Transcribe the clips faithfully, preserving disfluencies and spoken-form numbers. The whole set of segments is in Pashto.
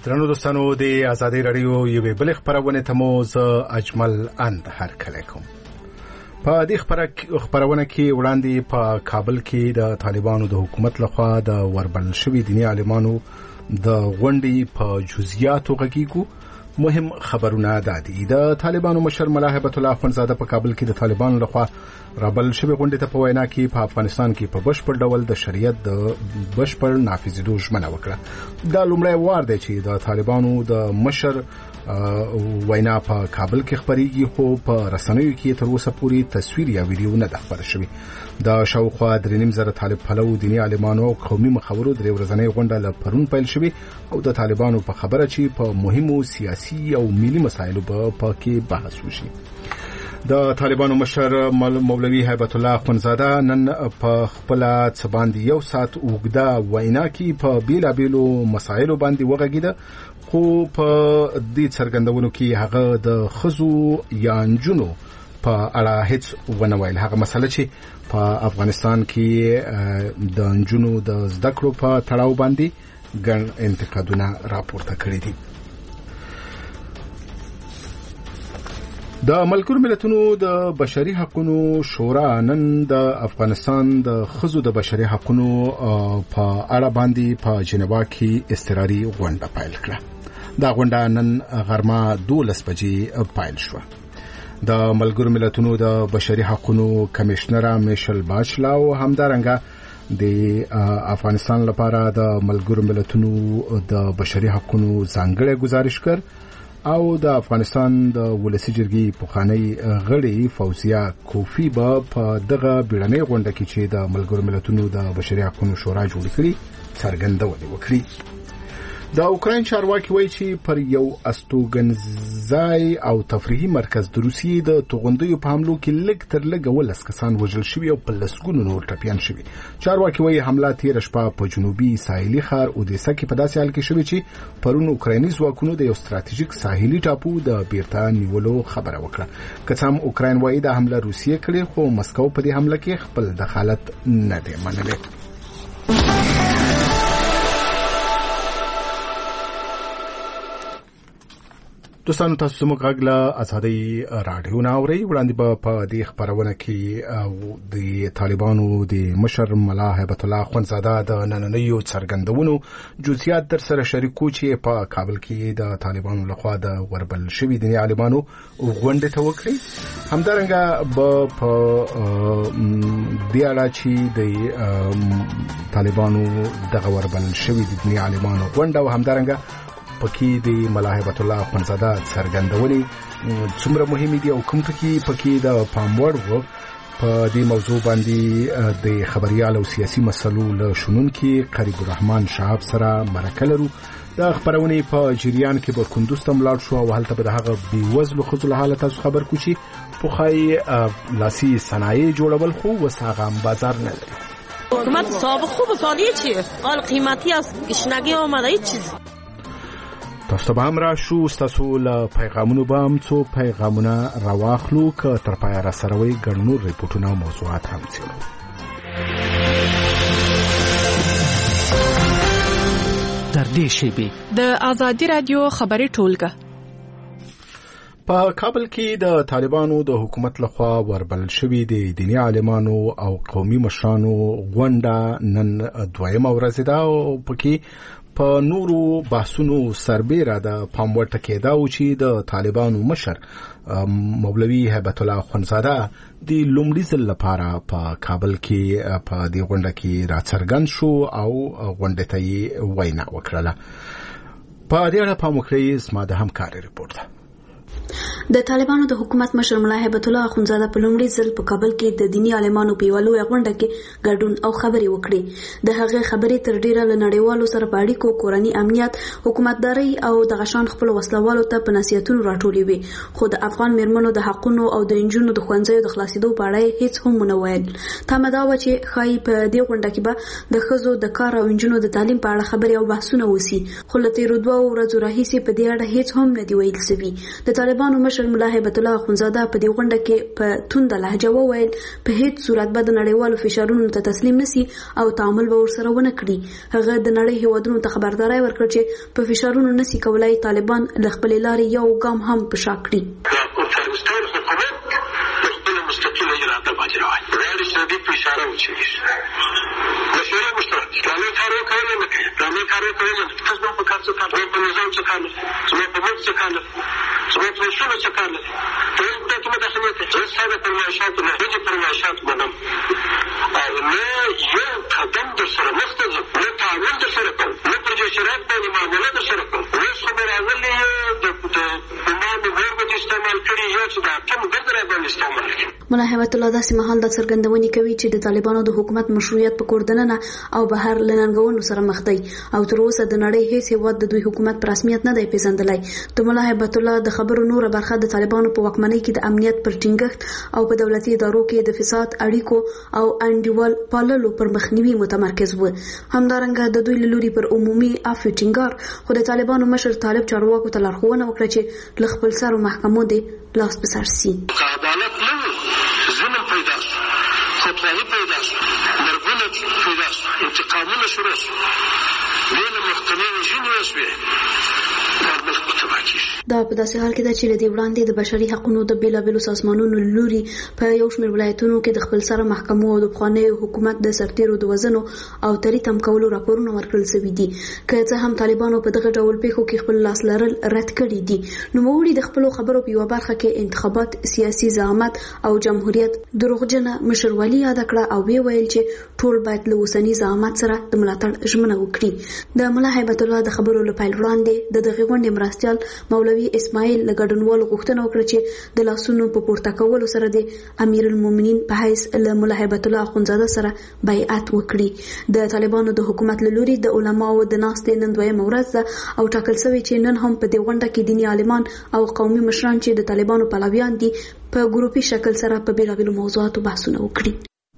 درنو دوستانو د آزادۍ رادیو یوې بلې خپرونې ته مو زه اجمل اند هرکلی کوم. په دې خپرونه کې وړاندې په کابل کې د طالبانو د حکومت لخوا د وربلل شوي دیني عالمانو د غونډې په جزئیاتو غږیږو. مهم خبرونه دادي د طالبانو مشر ملا هیبت الله اخوندزاده په کابل کې د طالبانو لخوا رابل شوی غونډې ته په وینا کې په افغانستان کې په بشپړ ډول د شریعت د بشپړ نافذېدو ژمنه وکړه. دا لومړی وار دی چې د طالبانو د مشر وینا په کابل کې خبرېږي، خو په رسنیو کې تر اوسه پورې تصویر یا ویډیو نه ده خپره شوې. د شاوخوا درې نیم زره طالب پلو دیني عالمانو او قومي مخورو درې ورځنۍ غونډه له پرون پیل شوې او د طالبانو په خبره چې په مهمو سیاسي او ملي مسایلو په کې بحث وشي. د طالبانو مشر مولوي هیبت الله اخوندزاده نن په خپل څه باندې یو ساعت اوږده وینا کې په بیلابیلو مسایلو باندې وغږیده، خو په دې څرګندونو کې هغه د ښځو یا نجونو په اړه هیڅ ونه ویل. هغه مسله چې په افغانستان کې د نجونو د زده کړو په تړاو باندې ګڼ انتقادونه راپورته کړي دي. د ملګرو ملتونو د بشري حقوقو شورا نن د افغانستان د ښځو د بشري حقوقو په اړه باندې په جنیوا کې اضطراري غونډه پیل کړه. دا غونډه نن غرمه دولس بجې پیل شوه. د ملګرو ملتونو د بشري حقوقو کمشنر میشل باچلاو همدارنګه د افغانستان لپاره د ملګرو ملتونو د بشري حقوقو ځانګړی گزارشګر او د افغانستان د ولسی جرګې پخوانی غړي فوزیه کوفی به په دغه بیړنۍ غونډه کې چې د ملګرو ملتونو د بشري حقوقو شورا جوړ کړي څرګندونه وکړي. د اوکراین چارواکي وایي چې پر یو استوګنځای او تفریحي مرکز د روسیې د توغندیو په حملو کې لږ تر لږه ولس کسان وژل شوي او په لسګونو نور ټپیان شوي. چارواکي وایي حمله تېره شپه په جنوبي ساحلي ښار اودیسا کې په داسې حال کې شوې چې پرون اوکرایني ځواکونو د یو ستراتیژیک ساحلي ټاپو د بیرته نیولو خبره وکړه. که څه هم اوکراین وایي دا حمله روسیې کړې، خو مسکو په دې حمله کې خپل دخالت نه دی منلی. دوستانو تاسو زموږ غږ له آزادۍ راډیو نه اورئ. وړاندې به په دې خپرونه کې د طالبانو د مشر ملا هیبت الله اخوندزاده د نننیو څرګندونو جزئیات در سره شریکو چې په کابل کې د طالبانو لخوا د وربل شوي دیني عالمانو غونډې ته وکړي. همدارنګه به په دې اړه چې د طالبانو دغه وربل شوي دیني عالمانو غونډه او همدارنګه پکې د ملا هیبت الله اخوندزاده څرګندونې څومره مهمې دي او کوم ټکي پکې د پام وړ وو. په دې موضوع باندې د خبريال او سیاسي مسلو له شنونکي قریب الرحمن شهاب سره مرکه لرو. د خبرونې په جریان کې به کندوز ته ملاړ شو او هلته به د هغه بېوزلو ښځو له حاله تاسو خبر کو چې پخوایي لاسي صنایع جوړول خو اوس هغه هم بازار نه لري. حکومت سابق خوب و سالیه چیه؟ حال قیمتی از گشنگی آمده هیچ چیز. تاسو به هم راشو، ستاسو له پیغامونو به هم څو پیغامونه راواخلو که تر پایه را سره وي ګڼ نور ریپورټونه او موضوعات هم څېړو. در دې شیبې د آزادي رادیو خبري ټولګه په کابل کې د طالبانو د حکومت لخوا وربل شوي د دیني عالمانو او قومي مشرانو غونډه نن دویمه ورځ ده او پکې په نورو بحثونو سربیره د پام وړ ټکېدا و چې د طالبانو مشر مولوي هیبت الله اخوندزاده د لومړي ځل لپاره په کابل کې په دې غونډه کې راڅرګند شو او غونډې ته یې وینا وکړله. په دې اړه پام وکړئ، زما د همکارۍ رپورټ ده. د طالبانو د حکومت مشر ملا هیبت الله اخوندزاده په لومړي ځل په کابل کې د دینی عالمانو په یوه لویه غونډه کې ګډون او خبرې وکړې. د هغې خبرې تر ډیره له نړیوالو سره په اړیکو، کورني امنیت، حکومتدارۍ او دغه شان خپلو وسلوالو ته په نصیحتونو راټولې وې، خو د افغان میرمنو د حقونو او د نجونو د ښوونځیو د خلاصېدو په اړه هیڅ هم ونه ویل. تمه دا وه چې ښایي په دې غونډه کې به د ښځو د کار او نجونو د تعلیم په اړه خبرې او بحثونه وسي، خو له تېرو دوو ورځو راهیسې په دې اړه هیڅ هم نه دي ویل سوي. د طالبانو مشر مشر ملا هیبت الله اخونزاده په دې غونډه کې په توند لهجه وویل په هیڅ صورت به د نړیوالو فشارونو ته تسلیم نسی او تعامل به ورسره ونه کړي. هغه د نړۍ هیوادونو ته خبرداري ورکړه چې په فشارونو نسی کولای طالبان له خپل لارې یو ګام هم په شا کړي. شدید اشاره وشي مشورې مشترک اسلامي کار وکړي نه کوي اسلامي کار وکړي نه تاسو په کار څه کار په نظام څه کار څه په موږ څه کار څه په شنو څه کار ته ته ته مداخله کوي چې ساده پرمایشات نه دي پرمایشات منم او نه یو قدم در سره مخته نه تعامل در سره کوم نه پر شرایط باندې معامله در سره کوم اوس خبر اولي د امام ورغه استعمال کړي یو چې دا کوم ګذره باندې استعمال کړي. ملا هیبت الله داسې مهال د څرګندونې کوي چې د طالبانو د حکومت مشروعیت په کور دننه او بهر له ننګونو سره مخ دی او تر اوسه د نړۍ هیڅ هیواد د دوی حکومت په رسمیت نه دی پیژندلی. د ملا هیبت الله د خبرو نوره برخه د طالبانو په واکمنۍ کې د امنیت پر ټینګښت او په دولتي ادارو کې د فساد اړیکو او انډیوال پاللو پر مخنیوي متمرکز و. همدارنګه د دوی له لوري پر عمومي عفو ټینګار خو د طالبانو مشر طالب چارواکو ته لارښوونه وکړه چې له خپل سرو محکمو دې لاس په سر سي. عدالت نه ظلم پیدا شو، خودخواهی پیدا شو، مرګونه پیدا شو، انتقامونه شروع شو، دین محکمې وژنې وشوې، کار مخ په تباه کېږي. دا په داسې حال کې ده چې له دې وړاندې د بشري حقونو د بېلابېلو سازمانونو له لوري په یو شمېر ولایتونو کې د خپل سره محکمو او د پخوانیو حکومت د سرتیرو د وژنو او تري تم کولو راپورونه ورکړل شوي دي. که څه هم طالبانو په دغه ډول پیښو کې خپل لاس لرل رد کړي دي، نوموړي د خپلو خبرو په یوه برخه کې انتخابات، سیاسي زعامت او جمهوریت دروغجنه مشروعیت یاد کړه او وی ویل چې ټول باید له اوسني زعامت سره د ملاتړ ژمنه وکړي. د ملا هیبت الله د خبرو لپاره وړاندې د دغه غونډې مرستيال مولوي اسماعیل له ګډونوالو غوښتنه وکړه چې د لاسونو په پورته کولو سره د امیر المؤمنین په حیث له ملا هیبت الله اخونزاده سره بیعت وکړي. د طالبانو د حکومت له لوري د علماو د ناستې نن دویمه ورځ ده او ټاکل شوی چې نن هم په دې غونډه کې دیني عالمان او قومي مشران چې د طالبانو پلویان دي په ګروپي شکل سره په بیلابیلو موضوعاتو بحثونه وکړي.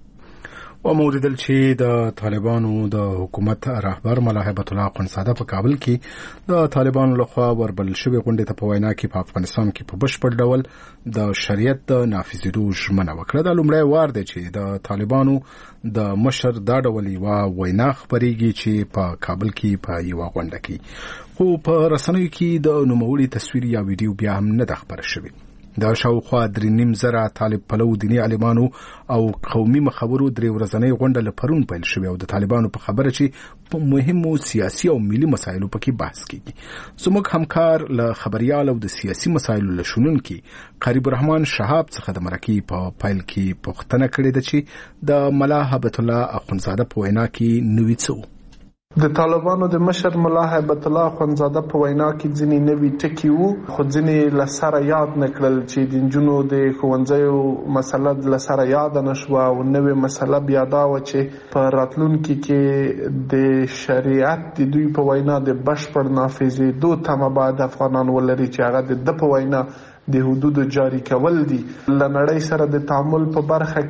وموریدل چې د طالبانو د حکومت رهبر ملا هیبت الله اخونزاده په کابل کې د طالبانو لخوا وربل شوی غونډې ته په وینا کې په افغانستان کې په بشپړ ډول د شریعت د نافذېدو ژمنه وکړه. د لومړی وار دی چې د طالبانو د مشر دا ډول یوه وینا خپرېږي چې په کابل کې په یوه غونډه کې، خو په رسنیو کې د نوموړي تصویر یا ویډیو بیا هم نه ده خپره شوې. د شاوخوا درې نیم زره طالب پلو دیني عالمانو او قومي مخبرو درې ورځنۍ غونډه له پرون پیل شوې او د طالبانو په خبره چې په مهمو سیاسي او ملي مسایلو پکې بحث کیږي. زموږ همکار له خبريال او د سیاسي مسایلو له شنونکي قریب الرحمن شهاب څخه د مرکې په پایل کې پوښتنه کړې ده چې د ملا هیبت الله اخونزاده په وینا کې نوې څه د طالبانو د مشر ملا هیبت الله اخونزاده په وینا کې ځینې نوي ټکي وو، خو ځینې له سره یاد نه کړل چې د نجونو د ښوونځیو مسله له سره یاده نه شوه او نوې مسله بیا دا وه چې په راتلونکي کې د شریعت د دوی په وینا د بشپړ نافذېدو تمه باید افغانان ولري چې هغه د ده په وینا د حدودو جاری کول دي. له نړۍ سره د تعامل په برخه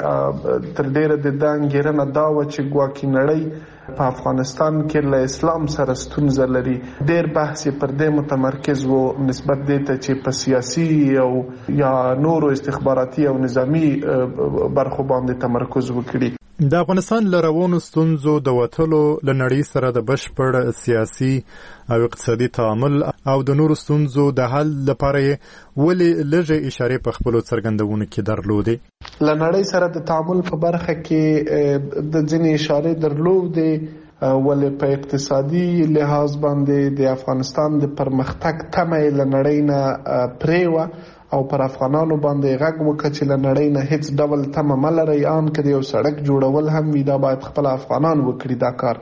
کې تر ډیره د ده انګېرنه دا وه چې ګواکې نړۍ په افغانستان کې له اسلام سره ستونزه لري. ډیر بحث پر دې متمرکز وو نسبت دې ته چې په سیاسي او یا نورو استخباراتي او نظامی برخو باندې تمرکز وکړي. د افغانستان له روانو ستونزو د وتلو له نړۍ سره د بشپړ سیاسي او اقتصادي تعامل او د نورو ستونزو د حل لپاره ولې لږه اشاره په خپلو څرګندونو کې درلودې. له نړۍ سره د تعامل په برخه کې د ځینې اشاره درلودې ولې په اقتصادي لحاظ باندې د افغانستان د پرمختګ تمه له نړۍ نه پرېوه او پر افغانانو باندې غږ وکړه چې له نړۍ نه هیڅ ډول تمه مه لرئ، ان که د یو سړک جوړول هم وي دا باید خپل افغانان وکړي دا کار.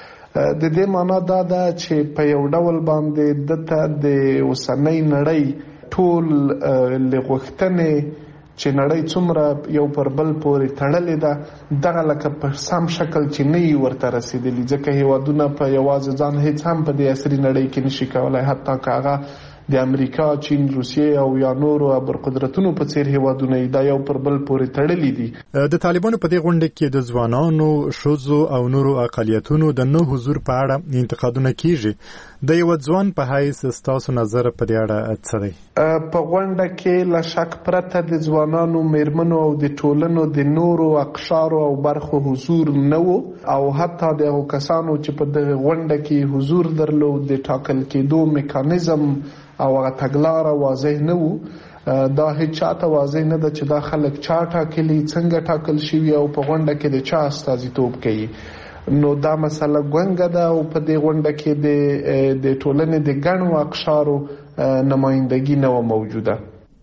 د دې معنا دا ده چې په یو ډول باندې دته د اوسنۍ نړۍ ټول له غوښتنې چې نړۍ څومره یو پر بل پورې تړلې ده دغه لکه په سم شکل چې نه یې ورته رسېدلي، ځکه هیوادونه په یوازې ځان هیڅ هم په دې عصري نړۍ کې نشي کولی، حتی که هغه د امریکا، چین، روسیې او یا نورو ابرقدرتونو په څیر هیوادونه دا یو پر بل پورې تړلي دي. د طالبانو په دې غونډه کې د ځوانانو، ښځو او نورو اقلیتونو د نه حضور په اړه انتقادونه کیږي. د یو ځوان په حیث ستاسو نظر په دې اړه څه دی؟ په غونډه کې له شک پرته د ځوانانو، میرمنو او د ټولنو د نورو اقشارو او برخو حضور نه و، او حتی د هغو کسانو چې په دغه غونډه کې حضور درلود د ټاکل کېدو میکانیزم او هغه تګلاره واضح نه و. دا هیڅ چاته واضح نه ده چې دا خلک چا ټاکلي، څنګه ټاکل شوي او په غونډه کې د چا استازیتوب کوي. نو دا مسله ګونګه ده او په دې غونډه کې د د ټولنې د ګڼو اقشارو نمایندګي نه و موجوده.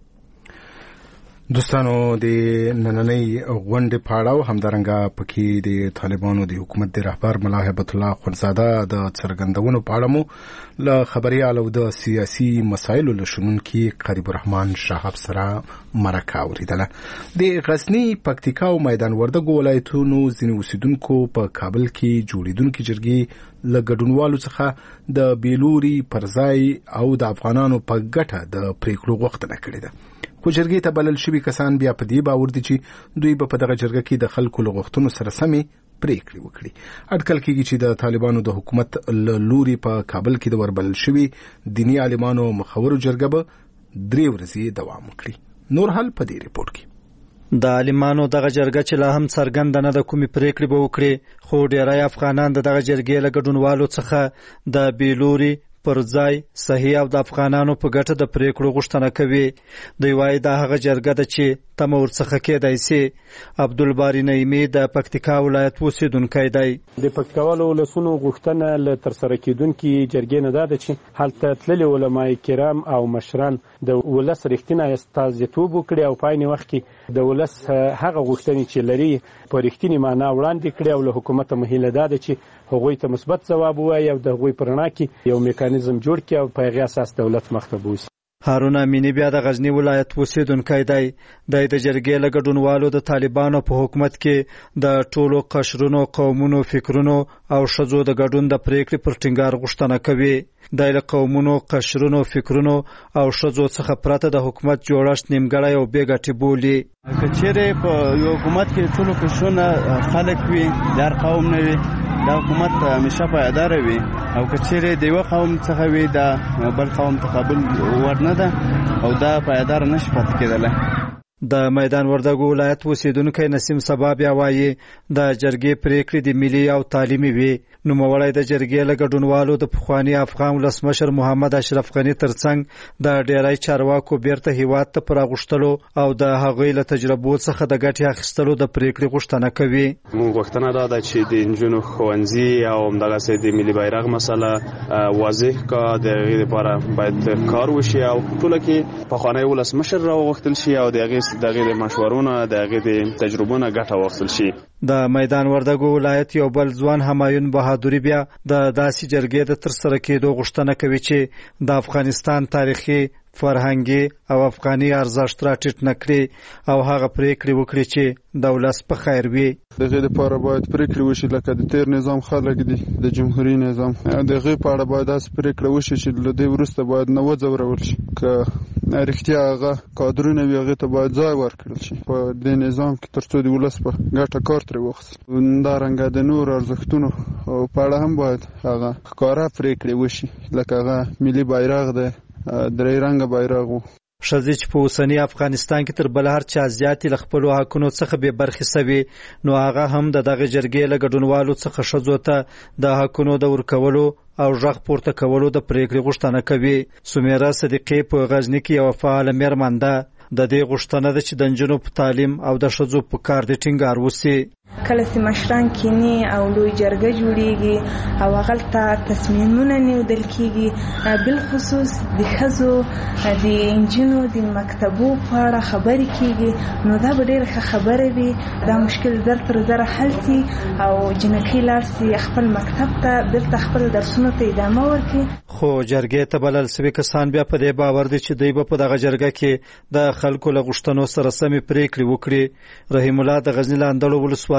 دوستانو د نننۍ غونډې په اړه او همدارنګه پکې د طالبانو د حکومت د رهبر ملا هیبت الله اخوندزاده د څرګندونو په اړه مو له خبريال او د سیاسي مسایلو له شنونکي قریب الرحمن شهاب سره مرکه اوریدله. د غزنی، پکتیکا او میدان وردګو ولایتونو ځینې اوسیدونکو په کابل کې جوړیدونکو جرګې له ګډونوالو څخه د بیلوري پرځای او د افغانانو په ګټه د پریکړو غوښتنه کړې ده. خو جرګې ته بلل شوي کسان بیا په دې باور دي چې دوی به په دغه جرګه کې د خلکو له غوښتنو سره سمې پریکړې وکړي. اټکل کېږي چې د طالبانو د حکومت له لوري په کابل کې د وربلل شوي دیني عالمانو مخورو جرګه به درې ورځې دوام وکړي. نور حال په دې ریپورت کې. د عالمانو دغه جرګه چې لا هم څرګنده نه ده کومې پریکړې به وکړي، خو ډیری افغانان د دغه جرګې له ګډونوالو څخه د بیلوري پر ځای صحیح او د افغانانو په ګټه د پریکړو غوښتنه کوي. دوی وایي دا هغه جرګه ده چې تمه ورڅخه کېدای سي. عبدالباري نعیمي د پکتیکا ولایت اوسیدونکی دی. د پکتیکا ولسونو غوښتنه له ترسره کېدونکي جرګې نه ده چې هلته تللي علما کرام او مشران د ولس رښتینی استازیتوب وکړي او په عین وخت کې د ولس هغه غوښتنې چې لري په رښتینې معنا وړاندې کړي او له حکومته مهیله ده چې هغوی ته مثبت ځواب ووایي او د هغوی په رڼا کې یو میکانیزم جوړ کړي او په هغې اساس دولت مخته بوځي. هارون امینی بیا د غزنی ولایت اوسیدونکی دی. د د جرګې له ګډونوالو د طالبانو په حکومت کې د ټولو قشرونو، قومونو، فکرونو او ښځو د ګډون د پریکړې پر ټینګار غوښتنه کوي. د له قومونو، قشرونو، فکرونو او ښځو څخه پرته د حکومت جوړښت نیمګړی او بې ګټې بولي. که چیرې په یو حکومت کې ټولو قشرونه خلک وي، د هر قوم نه وي، دا حکومت همیشه پایدار وي، او که چیرې د یو قوم څخه وي دا بل قوم تقابل ورنه ده او دا پایدار نشي پاتې کېدلی. د میدان وردګو ولایت اوسیدونکی نسیم سبا بیا وایي د جرګې پریکړې د ملي او تعلیمي وي. نوموړی د جرګې له ګډونوالو د پخواني افغان ولسمشر محمد اشرف غني ترڅنګ د ډیری چارواکو بیرته هیواد ته پر راغوښتلو او د هغوی له تجربو څخه د ګټې اخیستلو د پریکړې غوښتنه کوي. موږ غوښتنه دا ده چې د نجونو ښوونځي او همدغسې د ملي بیرغ مسله واضح کا د هغې لپاره باید کار وشي او ټوله کې پخوانی ولسمشر راوغوښتل شي او د هغې د هغې د مشورونو د هغې د تجربو نه ګټه واخیستل شي. د میدان وردګو ولایت یو بل ځوان همایون بهادوري بیا د داسې جرګې د ترسره کېدو غوښتنه کوي چې د افغانستان تاریخي، فرهنګي او افغاني ارزښت راټیټ نه کړي او هغه پریکړې وکړي چې د ولس په خیر وي. د هغې لپاره باید پریکړې وشي لکه د تیر نظام خلک دي، د جمهوري نظام، د هغې په اړه باید داسې پریکړه وشي چې له دې وروسته باید نه وځورول شي. که رښتیا هغه کادرونه وي هغې ته باید ځای ورکړل شي په دې نظام کې تر څو د ولس په ګټه کار ترې واخیستل. همدارنګه د نورو ارزښتونو په اړه هم باید هغه ښکاره پریکړې وشي لکه هغه ملي بیرغ دی، درې رنګه بیرغ و. ښځې چې په اوسني افغانستان کې تر بل هر چا زیاتې له خپلو حقونو څخه بې برخې سوي، نو هغه هم د دغې جرګې له ګډونوالو څخه ښځو ته د حقونو د ورکولو او غږ پورته کولو د پریکړې غوښتنه کوي. سمیره صدیقي په غزني کې یوه فعاله مېرمن ده. د دې غوښتنه ده چې د نجونو په تعلیم او د ښځو په کار د ټینګار وسي. کله چې مشران کینی او لوی جرګه جوړیږي او هغلته تصمیمونه نیول کیږي، بل خصوص د ښځو د انجینو د مکتبو په اړه خبرې کیږي، نو دا به ډېره ښه خبره وي. دا مشکل زر تر زره حل سي او جنکۍ لاړ سي خپل مکتب ته، بیرته خپل درسونو ته ادامه ورکړي. خو جرګې ته بلل سوي کسان بیا په دې باور دي چې دوی به په دغه جرګه کې د خلکو له غوښتنو سره سمې پریکړې وکړي. رحیم الله د غزني له اندړو ولسوالۍ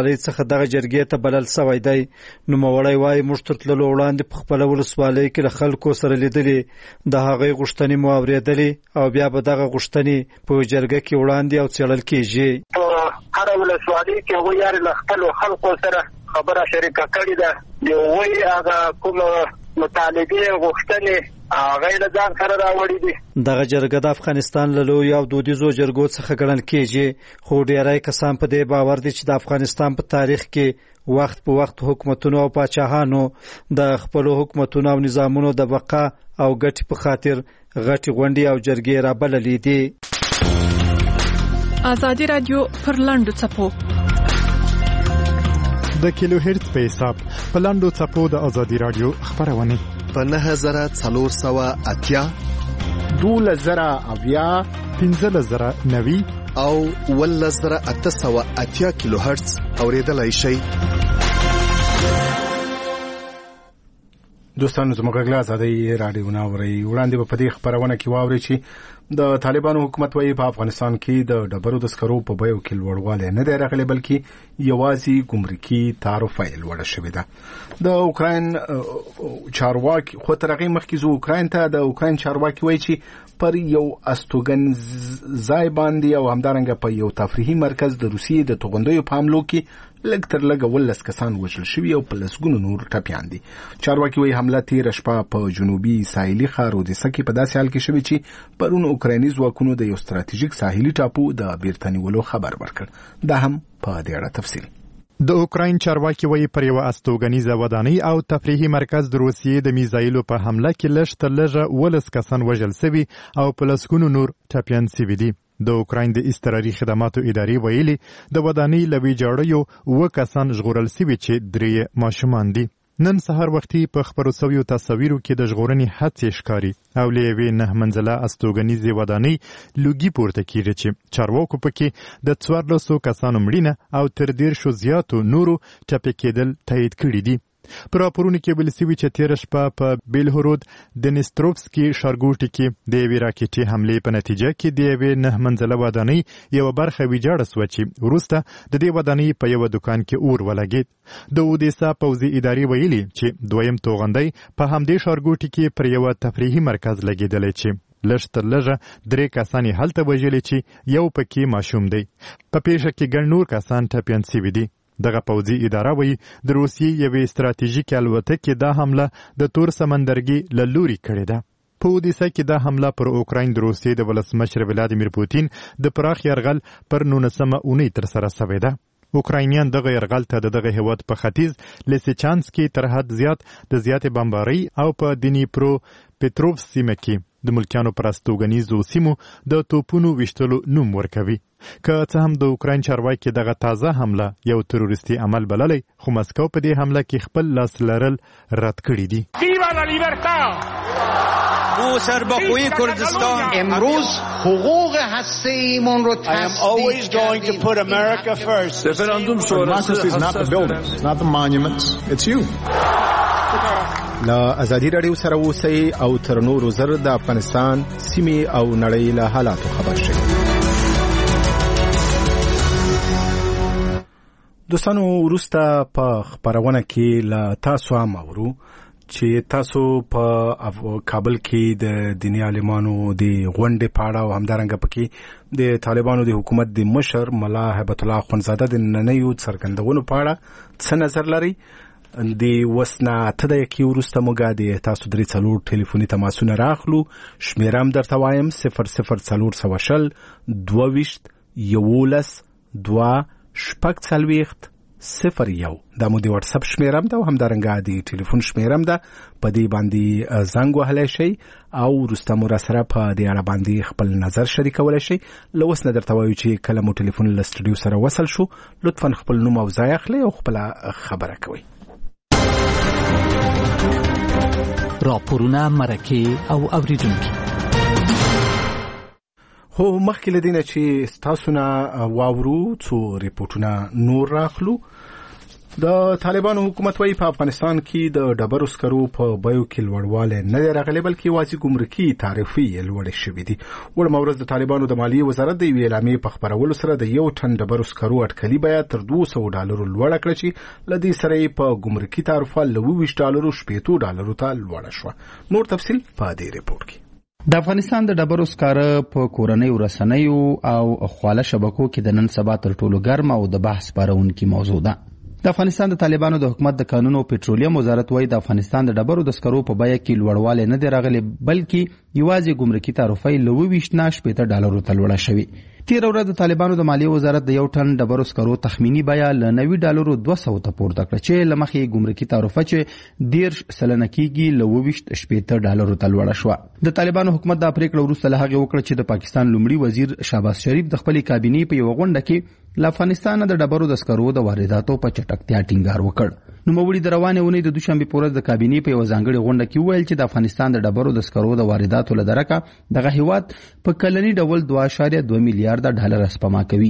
ولسوالۍ څخه دغه جرګې ته بلل سوی دی. نوموړی وایي موږ تر تللو وړاندې په خپله ولسوالۍ کې له خلکو سره لیدلې، د هغوی غوښتنې مو اورېدلې او بیا به دغه غوښتنې په جرګه کې وړاندې او څېړل کېږي. په هره ولسوالۍ کې هغوی یارې له خپلو خلکو سره خبره شریکه کړې ده. د هغوی هغه کومه مطالبې غوښتنې هغه له ځان سره راوړي دي. دغه جرګه د افغانستان له لویو او دودیزو جرګو څخه ګڼل کېږي، خو ډېری کسان په دې باور دي چې د افغانستان په تاریخ کې وخت په وخت حکومتونو او پاچاهانو د خپلو حکومتونو او نظامونو د بقا او ګټې په خاطر غټې غونډې او جرګې رابللې دي. ازادي رادیو پر لاندو څپو د کیلو هرتز په حساب په لاندو څپو د ازادي رادیو خبرونه په نهه زره څلور سوه اتیا، دولس زره اویا، پنځلس زره نوي او اوولس زره اته سوه اتیا کیلو هرتز اوریدلای شئ. دوستانو زموږ غږ ازادي رادیو ناوري وړاندې په دې خبرونه کې واوري چې د طالبانو حکومت وايي په افغانستان کې د ډبرو د سکرو په بیو کې لوړوالی نه دی راغلی، بلکې یوازې ګمرکي تعرفه یې لوړه شوې ده. د اوکراین چارواکي خو تر هغې مخکې زه اوکراین ته د اوکراین چارواکي وایي چې پر یو استوګن ځای باندې او همدارنګه په یو تفریحي مرکز د روسیې د توغندیو په حملو کې لږ تر لږه ولس کسان وژل شوي او په لسګونو نور ټپیان دي. چارواکي وایي حمله تېره شپه په جنوبي ساحلي ښار اودیسه کې په داسې حال کې شوې چې پرون اوکرایني ځواکونو د یو ستراتیژیک ساحلي ټاپو د بیرته نیولو خبر ورکړ. دا هم په دې اړه تفصیل. د اوکراین چارواکي وایي پر یو استوګنیزه ودانۍ او تفریحي مرکز د روسیې د میزایلو په حمله کې لږ تر لږه ولس کسان وژل شوي او په لسګونو نور ټپیان شوي دي. د اوکراین د اضطراري خدماتو ادارې ویلي د ودانۍ له ویجاړیو اووه کسان ژغورل شوي چې درې ماشومان دي. نن سهار وختي په خبرو شویو تصاویرو کې د ژغورنې هڅې ښکاري او له یوې نه منزله استوګنیزې ودانۍ لوګي پورته کېږي چې چارواکو پکې د څوارلسو کسانو مړینه او تر دېرشو زیاتو نورو ټپي کېدل تایید کړي دي. په راپورونو کې ویل شوي چې تېره شپه په بیلهورود دنیستروفسکي ښارګوټي کې د یوې راکټي حملې په نتیجه کې د یوې نه منزله ودانۍ یوه برخه ویجاړه سوه چې وروسته د دې ودانۍ په یوه دوکان کې اور ولګېد. د اودیسا پوځي ادارې ویلي چې دویم توغندی په همدې ښارګوټي کې پر یوه تفریحي مرکز لګېدلی چې لږ تر لږه درې کسان یې هلته وژلي چې یو پکې ماشوم دی. په پیښه کې ګڼ نور کسان ټپیان شوي دي. دغه پوځي اداره وایي د روسیې یوې ستراتیژیکې الوتکې دا حمله د تور سمندرګي له لوري کړې ده. په اودیسه کې دا حمله پر اوکراین د روسیې د ولسمشر ولادیمیر پوتین د پراخ یرغل پر نولسمه اونۍ ترسره شوې ده. اوکراینیان دغه یرغل ته د دغه هیواد په ختیځ لیسیچانسکي تر حد زیات د زیاتې بمبارۍ او په دنیپرو پټرووسک سیمه کې د ملکیانو پر استوګنیزو سیمو د توپونو ویشتلو نوم ورکوي. که څه هم د اوکراین چارواکي دغه تازه حمله یو تروریستي عمل بللی، خو مسکو په دې حمله کې خپل لاس لرل رد کړي دي. سربخوی کردستان امروز حقوق هسته‌ایمون رو تصدیق Referendum sonrası is not the buildings, it's not the monuments, it's you. لا ازادي رادیو سره اوسئ او تر نورو زر د افغانستان سیمې او نړۍ له حالاتو خبر شئ. دوستانو وروسته په خبرونه کې له تاسو هم اورو چې تاسو په کابل کې د دیني عالمانو د غونډې په اړه او همدارنګه پکې د طالبانو د حکومت د مشر ملا هیبت الله اخوندزاده د نننیو څرګندونو په اړه څه نظر لري. د وسنه اته دقیقې وروسته موږ د تاسو درې څلور ټلیفوني تماسونه راخلو. شمیره هم درته وایم صفر صفر څلور سوه شل دوه ویشت یولس دوه شپږ څلوېښت صفر یو دا مو د واتساپ شمیره هم ده او همدارنګه د ټلیفون شمیره هم ده. په دې باندې زنګ وهلی شئ او وروسته مو راسره په دې اړه باندې خپل نظر شریکولی شئ. له اوس نه درته وایو چې کله مو ټلیفون له سټوډیو سره وصل شو لطفا خپل نوم او ځای اخلئ او خپله خبره کوئ. راپورونه، مرکې او اوریدونکي. خو مخکې له دې نه چې ستاسو نه واورو څو ریپورټونه نور راخلو، د طالبانو حکومت وايي په افغانستان کې د ډبرو سکرو په بیو کې لوړوالی نه دی راغلی بلکې یوازې ګمرکي تعرفې یې لوړې شوې دي. وړمه ورځ د طالبانو د مالیې وزارت د یوې اعلامیې په خپرولو سره د یو ټن ډبرو سکرو اټکلي بیه تر دوه سوه ډالرو لوړه کړه چې له دې سره یې په ګمرکي تعرفه له اووه ویشت ډالرو شپېتو ډالرو ته لوړه شوه. نور تفصیل په دې ریپورت کې. د افغانستان د ډبرو سکاره په کورنیو رسنیو او خواله شبکو کې د نن سبا تر ټولو ګرمه او د بحث پارونکې موضوع ده. د افغانستان د طالبانو د حکومت د قانون او پټرولیم وزارت وايي د افغانستان د ډبرو د سکرو په بیه کې لوړوالی نه دی راغلی بلکې یوازې ګمرکي تعرفه له اووه ویشت نه شپېته ډالرو ته لوړه شوې. تېره ورځ د طالبانو د مالیې وزارت د یو ټن ډبرو سکرو تخمینی بیه له نوي ډالرو دوه سوه ته پورته کړه چې له مخې ګمرکي تعرفه چې دېرش سلنه کېږي له اووه ویشت شپېته ډالرو ته لوړه شوه. د طالبانو حکومت دا پرېکړه وروسته له هغې وکړه چې د پاکستان لومړي وزیر شهباز شریف د خپلې کابینې په یوه غونډه کې له افغانستانه د ډبرو د سکرو د وارداتو په چټکتیا ټینګار وکړ. نوموړي د روانې اونۍ د دوشنبې په ورځ د کابینې په یوه ځانګړې غونډه کې وویل چې د افغانستان د ډبرو د سکرو د وارداتو له درکه دغه هیواد په کلني ډول دوه اعشاریه دوه میلیارډه ډالر سپما کوي.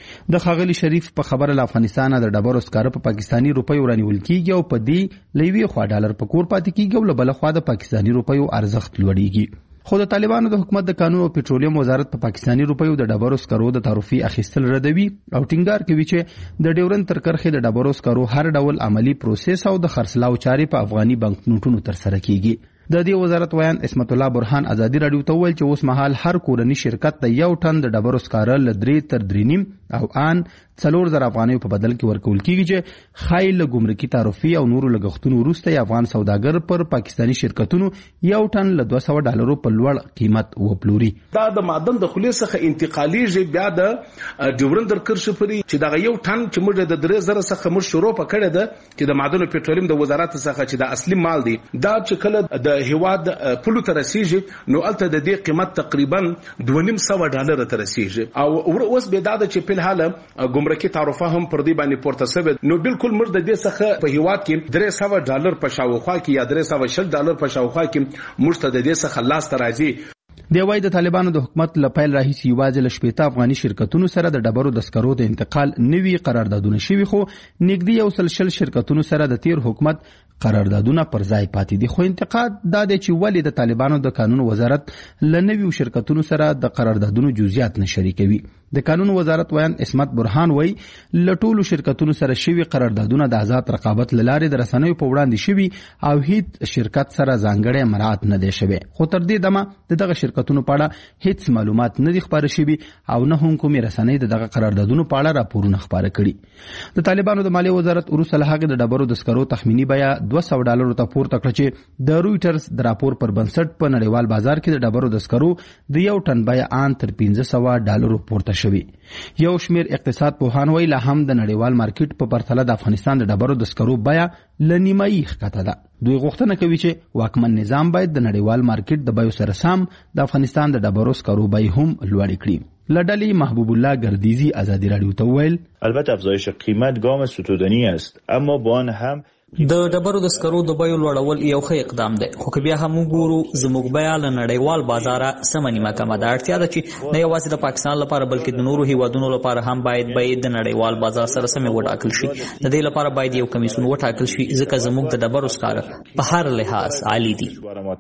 د ښاغلي شریف په خبره له افغانستانه د ډبرو سکاره په پاکستاني روپیو رانیول کیږي او په دې له یوې خوا ډالر په کور پاتې کیږي او له بله خوا د پاکستاني روپیو ارزښت لوړیږي. خو د طالبانو د حکومت د قانون او پټرولیم وزارت په پاکستاني روپیو د ډبرو سکرو د تعرفې اخیستل ردوي او ټینګار کوي چې د ډیورند تر کرښې د ډبرو سکرو هر ډول عملی پروسس او د خرڅلاو چارې په افغاني بانک نوټونو ترسره کیږي. د دې وزارت ویان اسمت الله برهان ازادي راډیو ته وویل چې اوس مهال هر کورني شرکت د یو ټن د ډبرو سکاره له درې تر درې نیم او آن څلور زره افغانیو په بدل کې ورکول کیږي چې ښایي له ګمرکي تعرفې او نورو لګښتونو وروسته یې افغان سوداګر پر پاکستاني شرکتونو یو ټن له دوه سوه ډالرو په لوړ قیمت وپلوري. دا د معدن د خولې څخه انتقالیږي بیا د ډیورند تر کرښې پورې چې دغه یو ټن چې موږ د درې زره څخه موږ شروع کړې ده چې د معدن او پټرولیم د وزارت څخه چې د اصلي مال دی دا چې کله د هیواد پلو ته رسیږي نو الته د دې قیمت تقریبا دوه نیم سوه ډالر ته رسیږي او اوس به دا د چې په حال ګمرکي تعرفه هم پر دې باندې پورته شوی نو بالکل موږ د دې څخه په هیواد کې درې سوه ډالر په شاوخوا کې یا درې سوه شل ډالر په شاوخوا کې موږ ته د دې څخه لاس ته راځي. دی وايي د طالبانو د حکومت له پیل راهیسې یوازې له شپېته افغاني شرکتونو سره د ډبرو د سکرو د انتقال نوي قراردادونه شوي خو نږدې یو سل شل شرکتونو سره د تیر حکومت قراردادونه پر ځای پاتې دي. خو انتقاد دا دی چې ولې د طالبانو د قانون وزارت له نویو شرکتونو سره د قراردادونو جزئیات نه شریکوي. د قانون وزارت ویان اسمت برهان وایي له ټولو شرکتونو سره شوي قراردادونه د آزاد رقابت له لارې د رسنیو په وړاندې شوي او هیڅ شرکت سره ځانګړی مراعات نه دی شوی. خو تر دې دمه د دغه شرکتونو په اړه هیڅ معلومات نه دي خپاره شوي او نه هم کومې رسنۍ د دغه قراردادونو په اړه راپورونه خپاره کړي. د طالبانو د مالیې وزارت وروسته له هغې د ډبرو د سکرو تخمیني بیه دوه سوه ډالرو ته پورته کړه چې د رویټرز د راپور پر بنسټ په نړیوال بازار کې د ډبرو د سکرو د یو ټن بیه آن تر پنځه سوه ډالرو پورته شوي. یو شمیر اقتصاد پوهان وایي لا هم د نړیوال مارکیټ په پرتله د افغانستان د ډبرو د سکرو بیه له نیمایي ښکته ده. دوی غوښتنه کوي چې واکمن نظام باید د نړیوال مارکیټ د بیو سره سم د افغانستان د ډبرو سکرو بیې هم لوړې کړي. له ډلې محبوب الله گردیزی ازادي راډیو ته وویل البته افزایش قیمت گام ستودنی است اما با آن هم د ډبرو د سکرو د بیو لوړول یو ښه اقدام دی خو که بیا هم وګورو زموږ بیه له نړیوال بازاره سمه نیمه کمه ده. اړتیا ده چې نه یوازې د پاکستان لپاره بلکې د نورو هیوادونو لپاره هم باید بیې د نړیوال بازار سره سمې وټاکل شي. د دې لپاره باید یو کمیسیون وټاکل شي ځکه زموږ د ډبرو سکاره په هر لحاظ عالی دي.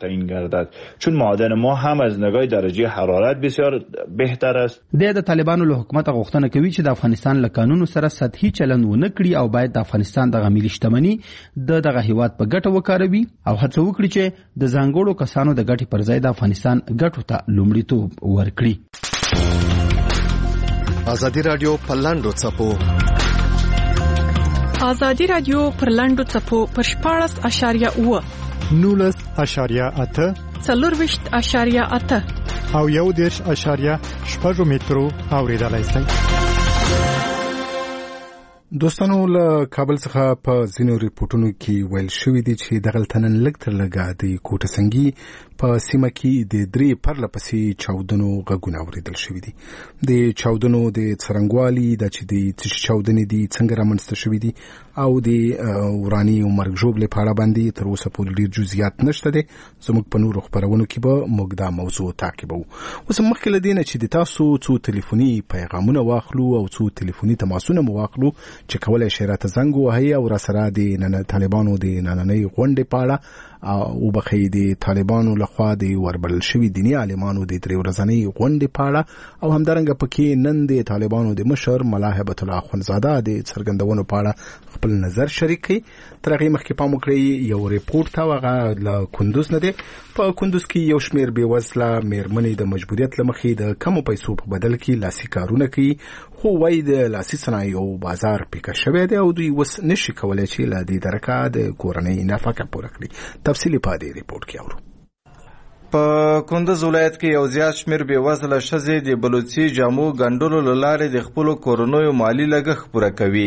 چون معدن ما هم از نگاه درجه حرارت بسیار بهتر است. د طالبانو له حکومت غوښتنه کوي چې د افغانستان له قانونو سره سطحي چلند ونه کړي او باید د افغانستان د ملي شتمنۍ د دغه هیواد په ګټه وکاروي او هڅه وکړي چې د ځانګړو کسانو د ګټې پر ځای د افغانستان ګټو ته لومړیتوب ورکړي. ازادي راډیو پر لاندو څپو ازادي راډیو پر لاندو څپو پر شپاړس اشاریه اوه نولس اشاریه اته څلورویشت اشاریه اته او یو دېرش اشاریه شپږ مترو اوریدلای شئ. دوستانو له کابل څخه په ځینو ریپورتونو کې ویل شوي دي چې دغلته نن لږ تر لږه د کوټه سنګي په سیمه کې د درې پرله پسې چاودنو غږونه اورېدل شوي دي. د چاودنو د څرنګوالي د چې د څه چاودنې دي څنګه رامنځته شوي دي او د وراني او مرګ ژوبلې په اړه باندې تر اوسه پورې ډېر جزئیات نشته دي. زموږ په نورو خپرونو کې به موږ دا موضوع تعقیبوو. اوس مخکې له دې نه چې د تاسو څو تلیفوني پیغامونه واخلو او څو تلیفوني تماسونه مو واخلو چې کولای شي راته زنګ وهي او را سره د نن طالبانو د نننۍ غونډې په اړه او بخې د طالبانو لخوا د وربل شوی دینی عالمانو د درې ورځنۍ غونډې په اړه او همدارنګه پکې نن د طالبانو د مشر ملا هیبت الله اخوندزاده د څرګندونو په اړه خپل نظر شریک کړي. تر هغې مخکې پام وکړئ یو ریپورت ته هغه له کندوز نه دی. په کندوز کې یو شمېر بېوزله مېرمنې د مجبوریت له مخې د کمو پیسو په بدل کې لاسي کارونه کوي، خو وایي د لاسي صنایعو بازار پیکه شوی دی او دوی اوس نشي کولی چې له دې درکه د کورنۍ نفقه پوره کړي. تفصیلي په دې ریپورت کې اورو. په کندوز ولایت کې یو زیات شمېر بېوزله ښځې د بلوڅي جامو ګنډلو له لارې د خپلو کورنیو مالي لګښت پوره کوي.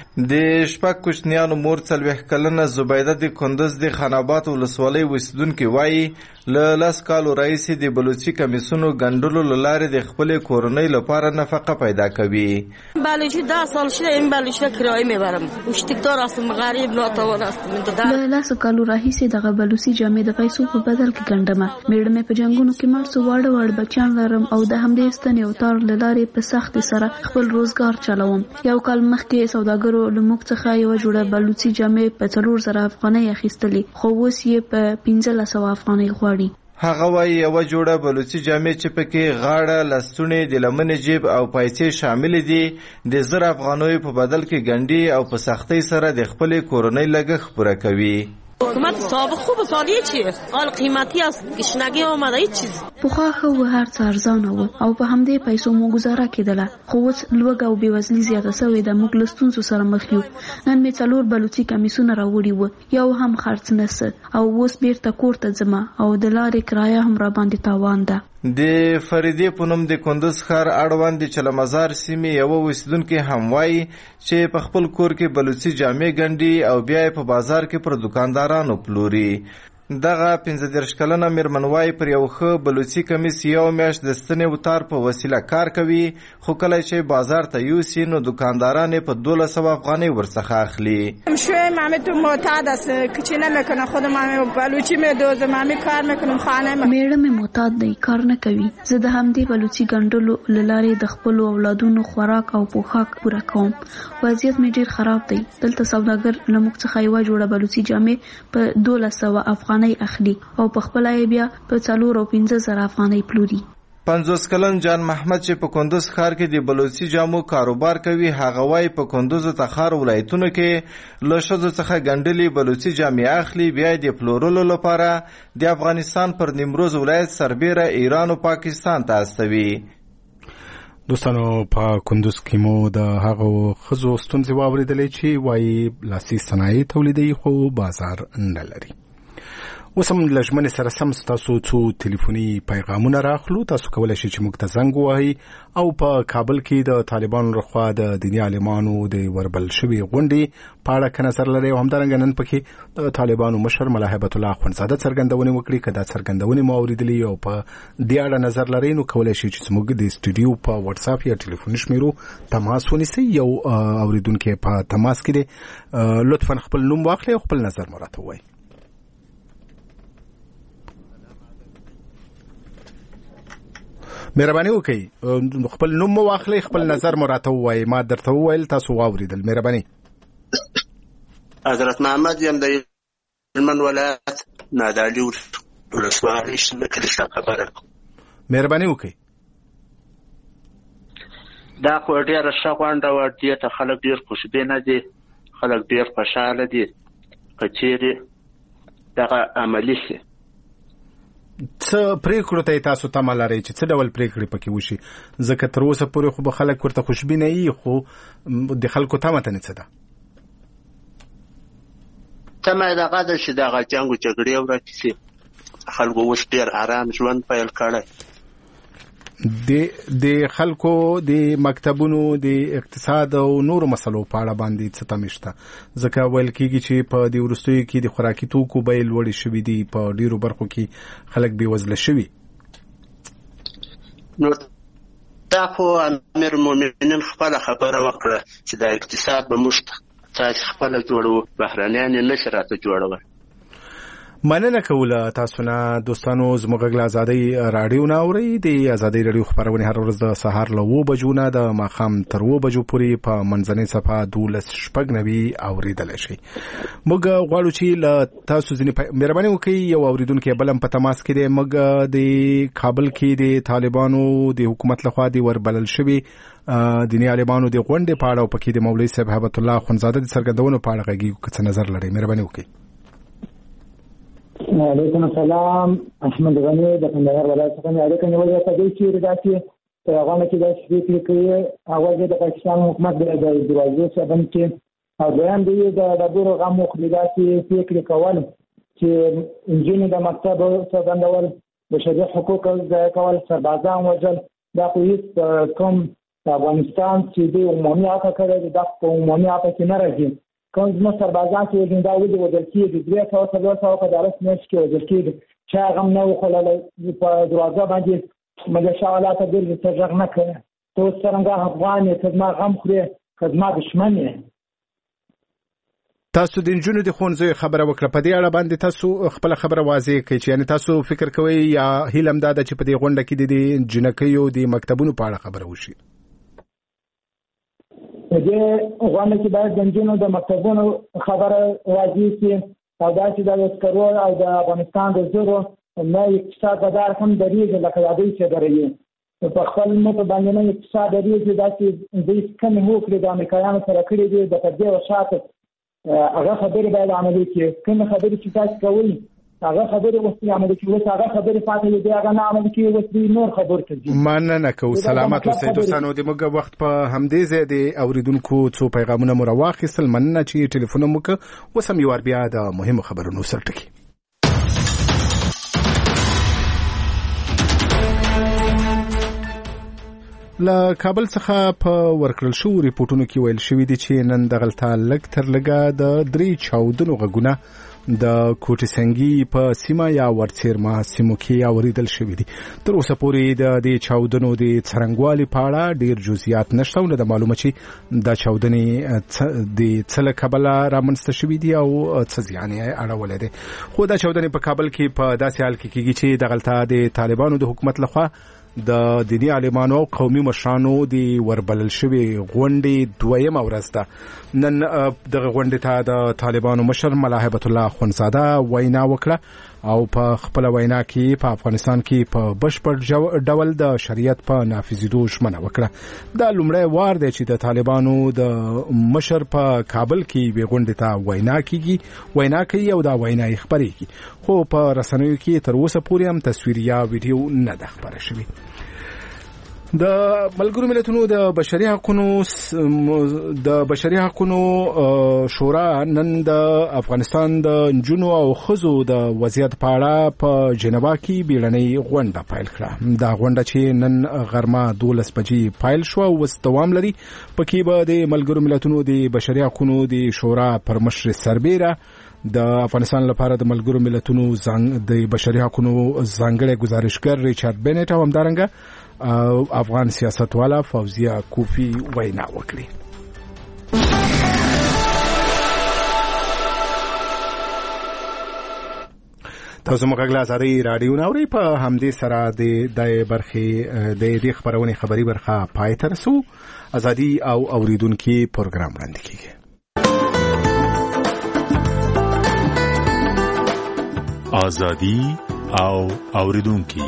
د شپږ کوچنیانو مور څلوېښت کلنه زبیده د کندوز د خان آباد ولسوالۍ اوسېدونکې وایي له لس کالو راهیسې د بلوڅي کمیسونو ګنډلو له لارې د خپلې کورنۍ لپاره نفقه پیدا کوي. بلوچی ده سال شده این بلوچی کرایه میبرم. مشتکدار هستم، غریب ناتوان هستم. له لسو کالو راهیسې دغه بلوڅي جامې د پیسو په بدل کې ګنډم. میړه مې په جنګونو کې مړ سو، واړه واړه بچیان لرم او د همدې ستنې او تار له لارې په سختۍ سره خپل روزګار چلوم. یو کال مخکې سوداګرو له موږ څخه یوه جوړه بلوڅي جامې په څلور زره افغانۍ اخیستلې، خو اوس یې په پنځلس سوه افغانۍ غواړي. هغه وایي یوه جوړه بلوڅي جامې چې پکې غاړه، لستوڼې، د لمنې جیب او پایڅې شاملې دي د زر افغانیو په بدل کې ګنډي او په سختۍ سره د خپلې کورنۍ لګښت پوره کوي. حکومت سابق خوب سالیه چیه؟ حال قیمتی از گشنگی آمده هیچ چیز. پخوا خو هر څه ارزانه و او په همدې پیسو مو گزاره کېدله، خو اوس لوږه او بېوزلي زیاته سوې ده. موږ له ستونزو سره مخ یو. نن مې څلور بلوڅي کمیسونه راوړي وو، یو هم خرڅ نه څه او اوس بیرته کور ته ځمه او د لارې کرایه هم راباندې تاوان ده. د فریدې په نوم د کندوز ښار اړوند د چلمزار سیمې یوه اوسېدونکې هم وایي چې په خپل کور کې بلوڅي جامې ګنډي او بیا یې په بازار کې پر دوکاندارانو پلوري. دغه پنځه دېرش کلنه مېرمن وایي پر یو ښه بلوڅي کمیس یو میاشت د ستنې وتار په وسیله کار کوي، خو کله چې بازار ته یوسي نو دوکانداران یې په دولس سوه افغانۍ ورڅخه اخلي. شویم همه تو معتاد است، کچی نمیکنه، خودم همه بلوچی میدوزم، همه کار میکنم خانه ما. میړه مې معتاد دی، کار نه کوي. زه د همدې بلوڅي ګنډلو له لارې د خپلو اولادونو خوراک او پوښاک پوره کوم. وضعیت مې ډېر خراب دی. دلته سوداګر له موږ څخه یوه جوړه بلوڅي جامې په دولس سوه افغانۍ اخلي او په خپله یې بیا په څلور او پنځه زره افغانۍ پلوري. پنځوس کلن جان محمد چې په کندوز ښار کې د بلوڅي جامو کاروبار کوي، هغه وایي په کندوز او تخار ولایتونو کې له ښځو څخه ګنډلې بلوڅي جامې اخلي، بیا د پلورلو لپاره د افغانستان پر نیمروز ولایت سربیره ایران او پاکستان ته استوي. دوستانو په کندوز کې مو د هغو ښځو ستونزې واورېدلې چې وایي لاسي صنایع تولیدوي خو بازار نه لري. اوس هم له ژمنې سره سم ستاسو څو ټلیفوني پیغامونه راخلو. تاسو کولی شئ چې موږ ته زنګ ووهئ او په کابل کې د طالبانو لخوا د دیني عالمانو د وربل شوي غونډې په اړه که نظر لرئ او همدارنګه نن پکې د طالبانو مشر ملا هیبت الله اخوندزاده څرګندونې وکړي. که دا څرګندونې مو اورېدلې او په دې اړه نظر لرئ نو کولی شئ چې زموږ د سټوډیو په وټساپ یا ټلیفوني شمیرو تماس ونیسئ. یو اورېدونکی په تماس کې دی، لطفا خپل نوم واخلئ او خپل نظر مو راته ووایئ. مهرباني وکړئ خپل نوم مو واخلئ، خپل نظر مو راته ووایئ. ما درته وویل تاسو واورېدل. مهرباني. حضرت محمد یم د هلمند ولایت نادعلي ولسوالۍ شنه کلي څخه خبره کوم. مهرباني وکړئ. دا خو ډېره ښه غونډه وه، دې ته خلک ډېر خوشبینه دي، خلک ډېر خوشحاله دي که چیرې دغه عملي شي. څه پریکړو ته تاسو تمه لرئ چې څه ډول پریکړې پکې وشي؟ ځکه تر اوسه پورې خو به خلک ورته خوشبینه وي، خو د خلکو تمه ته نه څه ده؟ تمه یې دغه ده چې دغه جنګ و جګړې ورکې شي. خلکو اوس ډېر ارام ژوند پیل کړی. د خلکو د مکتبونو د اقتصاد او نورو مسلو په اړه باندې څه تمې شته؟ ځکه ویل کېږي چې په دې وروستیو کې د خوراکي توکو بیې لوړې شوي دي، په ډېرو برخو کې خلک بېوزله شوي. نو دا خو امیر المؤمنین خپله خبره وکړه چې دا اقتصاد به موږ تاسې خپله جوړو، بهرنیان یې نشي راته جوړولی. مننه کوله تاسو نه دوستانو زموږ غږ ازادي رادیو نه اوري د ازادي رادیو خبرونه هر ورځ د سهار له و بجو نه د ماخام تر و بجو پورې په منځنۍ صفه دولس شپږ نوي اوریدل شي. موږ غواړو چې له تاسو ځینې مهرباني وکړئ یو اوریدونکو بلم په تماس کې دی. موږ د کابل کې د طالبانو د حکومت لخوا دی وربلل شوی دینی عالمانو د غونډې په اړه او پکې د مولوي صاحب هبت الله خونزاده د څرګندونو په اړه غږی څه نظر لري مهرباني وکړئ. وعلیکم السلام. احمد غنی د کندهار ولایت څخه یم. اړیکه نیولې ده چې چې راځي په هغه کې د شپې کې اواز د پاکستان حکومت د دروازې سبب کې او بیان دی د دغه غو مخالفت فکر کول چې انجن د مکتب څرګندول د شریعه حقوق کول سربازان وجل دا هیڅ کوم افغانستان چې د عمومي حق کړی د عمومي حق کې نه راځي. کوم زموږ سربازان چې دا ودی وځل کېږي درې سوه څلور سوه په دارس میاشت کې وځل کېږي چې هغه هم نه وخوړلی په دروازه باندې ملیشه والا ته ګرځي ته غږ نه کوي ته اوس څرنګه افغان یې که زما غم خورې که زما دښمن یې. تاسو د نجونو د ښوونځیو خبره وکړه په دې اړه باندې تاسو خپله خبره واضح کړئ چې یعنې تاسو فکر کوئ یا هیله هم دا ده چې په دې غونډه کې د جنکیو د مکتبونو په اړه خبره وشي. د دې غونډه کې باید د نجونو د مکتبونو خبره واضح شي او دا چې د عسکرو او د افغانستان د زرو نه اقتصاد بدار هم درېږي لکه د دوی چې درېږي په خپل مټ باندې نه اقتصاد درېږي دا چې دوی کمې وکړي د امریکایانو سره کړي دي د پردې وشاته هغه خبرې باید عملي کړي. کومې خبرې چې تاسو کوئ هغه خبرې اوس عملي کړي اوس هغه خبرې پاتې دي هغه نه عملي کړي اوس دوی نور خبرې کوي. مننه کوو. سلامت اوسئ دوستانو. د موږ وخت په همدې ځای د اوریدونکو څو پیغامونه مو راواخیستل. مننه چې ټلیفون مو وکړ. اوس هم یو وار بیا د مهمو خبرونو سر ټکي. له کابل څخه په ورکړل شو ریپورتونو کې ویل شوی دی چې نن دغلته لږ تر لږه د درې چاودنو غږونه د کوټې سنگي په سیمه یا ورڅیرما سیمو کې اوریدل شوی دي. تر اوسه پورې د دې چاودنو د څرنګوالي په اړه ډیر جزئیات نشته او د معلومه چې د چاودنې د څه کبله رامنځته شوی دي او څه زیان یې اړولی دی. خو دا چاودنې په کابل کې په داسې حال کې کېږي چې دغلته د طالبانو د حکومت لخوا د دینی عالمانو او قومي مشرانو د وربلل شوی غونډې دویمه ورځ ده. نن دغه غونډې ته د طالبانو مشر ملا هبت الله خونزاده وینا وکړه او په خپل وینا کې په افغانستان کې په بشپړ ډول د شریعت په نافذېدو ژمنه وکړه. دا لومړی وار دی چې د طالبانو د مشر په کابل کې وی غونډې ته وینا کیږي وینا کوي او دا وینا یې خپرېږي. خو په رسنیو کې تر اوسه پورې هم تصویر یا ویډیو نه ده خپره شوې. د ملګرو ملتونو د بشري حقوقو د بشري حقوقو شورا نن د افغانستان د نجونو او ښځو د وضعیت په اړه په جنیوا کې بیړنۍ غونډه پیل کړه. دا غونډه چې نن غرمه دولس بجې پیل شوه او اوس دوام لري. پکې به د ملګرو ملتونو د بشري حقوقو د شورا پر مشر سربیره د افغانستان لپاره د ملګرو ملتونو د بشري حقوقو ځانګړی ګزارشګر ریچارډ بینټ او همدارنګه افغان سیاستواله فوزیه کوفی وینا وکړي. تاسو موږ غږ ازادي رادیو نوري په همدې سره د د برخې د دې خبرونه خبري برخه پای ته رسو. ازادي او اوریدونکو پروګرام وړاندې کیږي. ازادي او اوریدونکو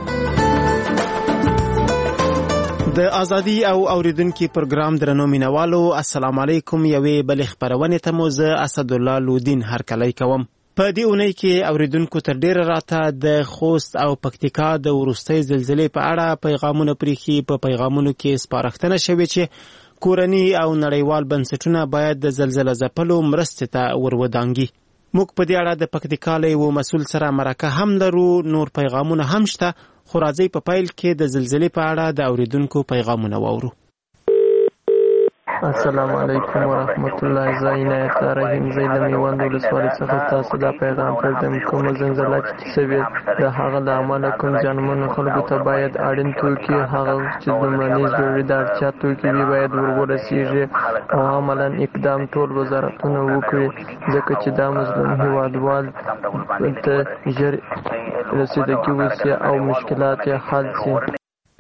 د ازادي او اوریدونکو پروګرام درنو مینوالو السلام علیکم. یوې بل خبرونه ته مو زه اسد الله لودین هرکلی کوم. په دې اونۍ کې اوریدونکو تر ډیره راته د خوست او پکتیکا د وروستۍ زلزلې په اړه پیغامونه پریخي. په پیغامونو کې سپارښتنه شوې چې کورني او نړیوال بنسټونه باید د زلزلې ځپلو مرستې ته ورودانګي. موږ په دې اړه د پکتیکا له یو مسؤل سره مرکه هم لرو. نور پیغامونه هم شته خو راځئ په پیل کې د زلزلې په اړه د اوریدونکو پیغامونه واورو. السلام علیکم ورحمت الله. زه عنایت الله رحیم زه د میوند ولسوالۍ څخه تاسو دا پیغام پرېږدم. کومه زلزله چې شوې د هغه له امله کوم زیانمنو خلکو ته باید اړین توکي هغه چې لومړني ضروري د اړتیا توکي وي باید ور ورسیږي او عملا اقدام ټول وزارتونه وکړي ځکه چې دا مظلوم هیوادوال ته ژر رسیدګي وشي او مشکلات یې حل شي.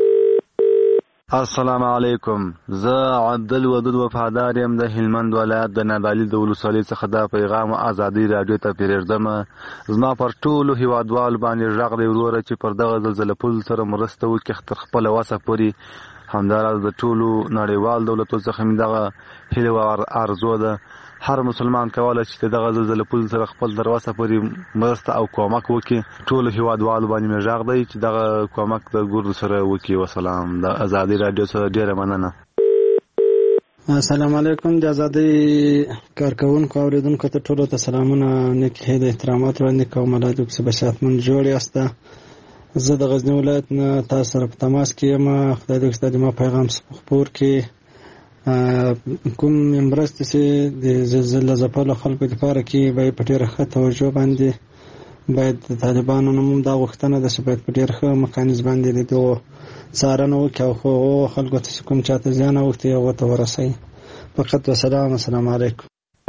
السلام علیکم. زه عبدالودود وفادار یم د هلمند ولایت د نادعلي د ولسوالۍ څخه دا پیغام ازادي راډیو ته پرېږدم. زما پر ټولو هیوادوالو باندې غږ دی وروره چې پر دغه زلزله پل سره مرسته وکړي تر خپله وسه پورې. همداراز د ټولو نړیوال دولتونو څخه مې دغه هیله او ارزو ده هر مسلمان کولی چې دغه زلزله پل سره خپل تر وسه پورې مرسته او کومک وکړي. ټولو هیوادوالو باندې مې غږ دی چې دغه کومک د ګردو سره وکړي. وسلام. د ازادي راډیو سره ډېره مننه. السلام علیکم. د ازادۍ کارکوونکو اوریدونکو ته ټولو ته سلامونه نیک هیله احترامات وړاندې کوم. الله دې چې بشاتمن جوړ یاست. زه د غزني ولایت نه تاسو سره په تماس کې یم. خدای دې چې ما پیغام خپور کې کوم مرستې چې د زلزلې ځپلو خلکو لپاره کې باید په ډېره ښه توجه باندې باید د طالبانو نه هم دا غوښتنه ده چې باید په ډېر ښه میکانیزم باندې د دغو څارنه وکړي او هغو خلکو ته چې کوم چاته زیان اوښتي هغو ته ورسوي. فقط وسلام. السلام علیکم.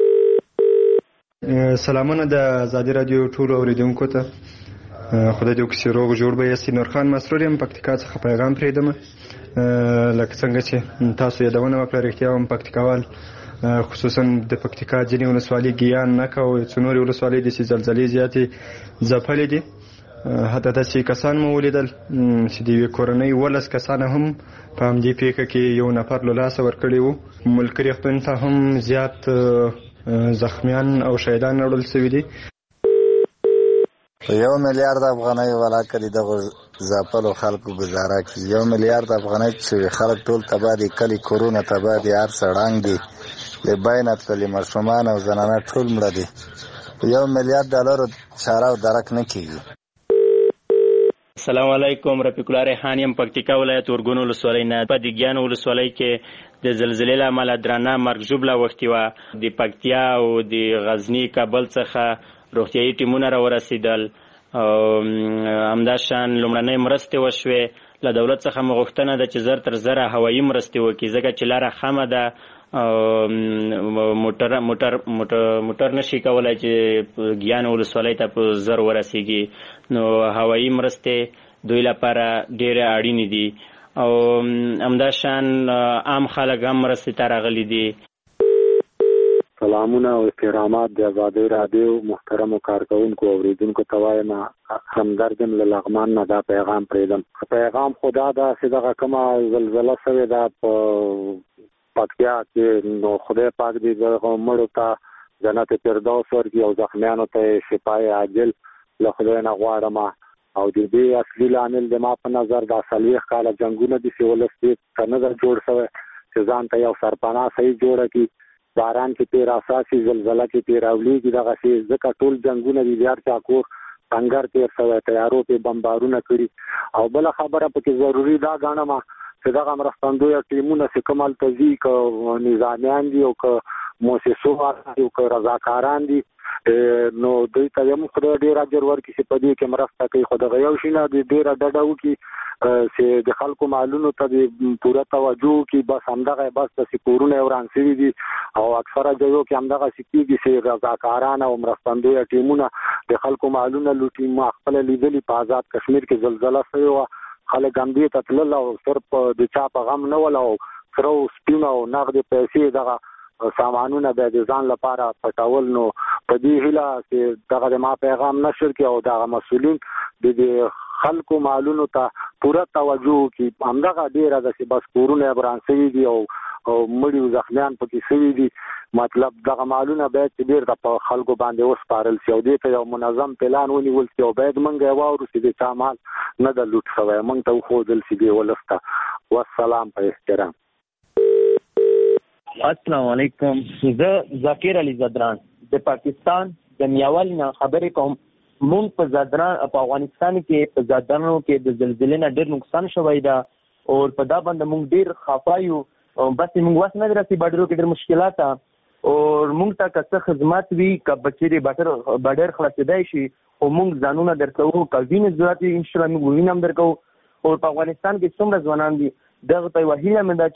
سلامونه د ازادي راډیو ټولو اوریدونکو ته. خدای دې وکړي چې روغ جوړ به یاستئ. نورخان مسرور یم پکتیکا څخه پیغام پرېږدم. لکه څنګه چې تاسو یادونه وکړه رښتیا هم پکتیکاوال خصوصا د پکتیکا ځینې ولسوالۍ ګیان نکه او څو نورې ولسوالۍ داسې زلزلې زیاتې ځپلې دي. حتی داسې کسان مو ولیدل چې د یوې کورنۍ ولس کسانه هم په همدې پیښه کې یو نفر له لاسه ورکړي وو. ملکري خپل ته هم زیات زخمیان او شهیدان راوړل شوي دي. یو میلیارد افغانۍ ولاکه دي دغه ځپلو خلکو ګزاره کړي. یو میلیارد افغانۍ چې خلک ټول تباه دي، کلي کورونه تباه دي، هر څه ړنګ دي، له بینه تللي ماشومان او زنانه ټول مړه دي. یو میلیارد ډالرو چاره او درک نه کېږي. السلام علیکم. رفیق الله ریحان یم پکتیکا ولایت ورګون ولسوالۍ نه. په دیګیان ولسوالۍ کې د زلزلې له امله درانه مرګ ژوبله اوښتې وه. د پکتیا او د غزني کابل څخه روغتیایي ټیمونه راورسېدل او همداشان لومړنۍ مرستې وشوې. له دولت څخه مو غوښتنه ده چې زر تر زره هوایي مرستې وکړي ځکه چې لاره خمه ده او موټر موټر موټر نشي کولی چې ګیان ولسوالۍ ته په زر ورسیږي. نو هوایي مرستې دوی لپاره ډېرې اړینې دي او همداشان عام خلک هم مرستې ته راغلي دي. سلامونه او احترامات د ازادۍ راډیو محترمو کارکوونکو او اوریدونکو ته وایم همدرد یم له لغمان نه دا پیغام پرېږدم. پیغام خو دا ده چې دغه کومه زلزله شوې ده په پکتیا کې، نو خدای پاک دې دغه مړو ته جنت فردوس ورکړي او زخمیانو ته شفای عاجل له خدای نه غواړم. او د دې اصلي لامل د ما په نظر دا څلوېښت کاله جنګونه دي چې ولس دې ته نه ده جوړ شوی چې ځان ته یو سرپناه صحیح جوړه کړي. باران کې تیر اساسي زلزله کې تیر اولیږي دغه شی ځکه ټول جنګونه دي هر چا کور څنګه تیر شوی تیارو په بمبارونه کړي. او بل خبره پکې ضروری دا ګڼم چې دغه مرستندوی ټیمونه چې کومل تزي ک نظامیان دي او ک مؤسسو او ک رضاکاران دي نو دوی ته هم خدای ډیر اجر ورکړي چې په دې کې مرسته کوي. خو دغه یو شي نه د ډیره ډډه وکړي چې د خلکو معلوماتو ته د پوره توجه وکړي. بس همدغه بس د سکورونه وران شوي دي او اکثره ځایو کې همدغه سکیږي چې رضاکاران او مرستندوی ټیمونه د خلکو معلومات لوټي. ما خپل لیدلي په آزاد کشمیر کې زلزله شوې وه، خلک هم دې ته تلل او صرف د چا په غم نه ول او سره سپینه او نغدې پیسې دغه سامانونه به د ځان لپاره پټول. نو په دې هیله چې دغه ما پیغام نشر کړي او دغه مسؤلین د خلکو معلوماتو ته پوره توجه وکړي. همدغه ډیره ده چې بس کورونه وران شوي دي او مړي او زخمیان پکې شوي دي. مطلب دغه معلومات باید چې ډیر د خلکو باندې وسپارل شي او دې ته یو منظم پلان ونیول شي او باید موږ یې واورو چې د چا مال نه د لوټ شوی، موږ ته وښودل شي دې ولس ته. والسلام په احترام. السلام علیکم. زه ذکر علی زدران د پاکستان د میاول نه خبرې کوم. مونږ په زدران په افغانستان کې په زدرانو کې د زلزلې نه ډېر نقصان شوی ده او په دا باندې مونږ ډېر خفا یو بس موږ وس نه درسي باډرو کې ډېر مشکلات او موږ ته که خدمات وي که بچری باډر باډر خلاصېدای شي او موږ ځانونه درکوو که وینې ضرورت وي انشاءالله موږ وینه هم درکوو او په افغانستان کې څومره ځوانان دي دغه ته یوه هیله مې ده